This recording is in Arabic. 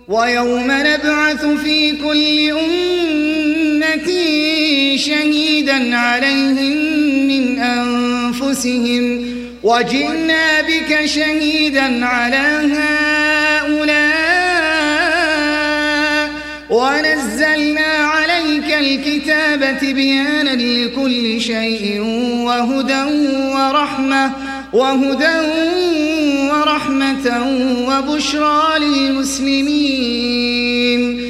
ويوم نبعث في كل أمة شهيدا عليهم من أنفسهم وجئنا بك شهيدا على هؤلاء ونزلنا عليك الكتاب تبيانا لكل شيء وهدى ورحمة وبشرى للمسلمين